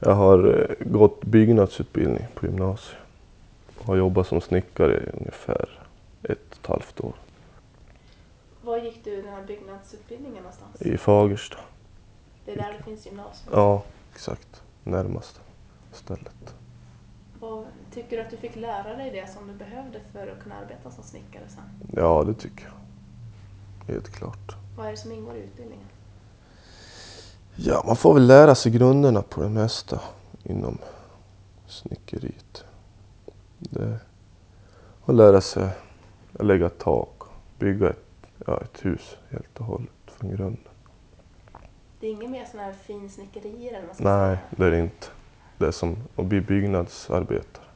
Jag har gått byggnadsutbildning på gymnasiet. Och har jobbat som snickare i ungefär 1,5 år. Var gick du den här byggnadsutbildningen någonstans? I Fagersta. Det är där det finns gymnasium? Ja, exakt. Närmast stället. Tycker du att du fick lära dig det som du behövde för att kunna arbeta som snickare sen? Ja, det tycker jag. Helt klart. Vad är det som ingår i utbildningen? Ja, man får väl lära sig grunderna på det mesta inom snickeriet. Det att lära sig att lägga ett tak, bygga ett hus helt och hållet från grunden. Det är inget mer sådana här finsnickerier eller vad man ska Nej, säga? det är det inte. Det är som att bli byggnadsarbetare.